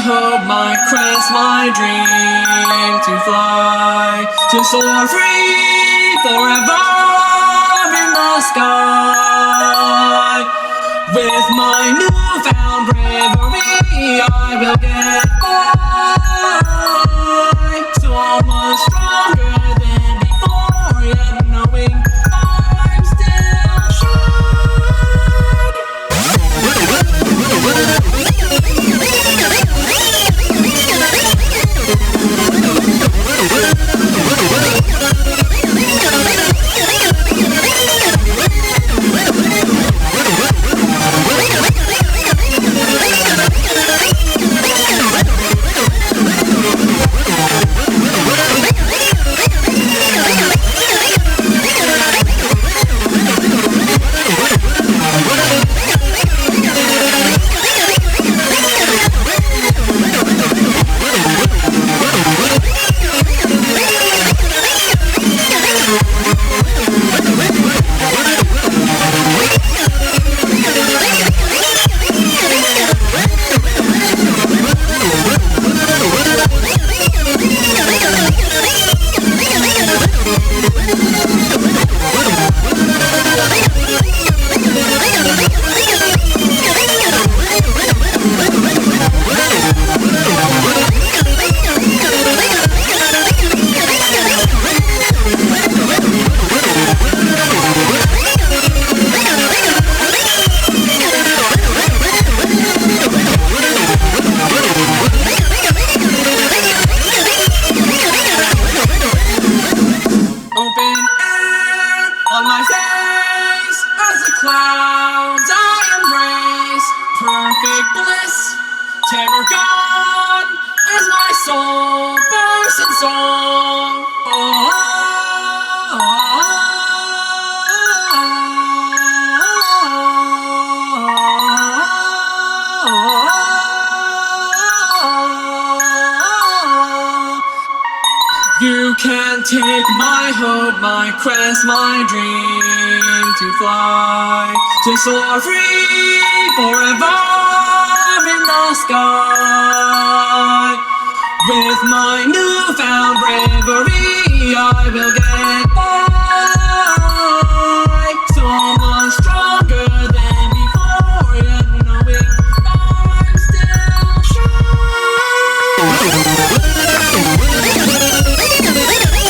hope, my quest, my dream to fly, to soar free forever in the sky. With my newfound bravery, I will get by, so much stronger than before, yet knowing I'm still clouds I embrace, perfect bliss, terror gone, as my soul bursts in song. You can't take my hope, my quest, my dream to fly, to soar free forever in the sky. With my newfound bravery, I will get by, so much stronger than before, yet knowing I'm still sure.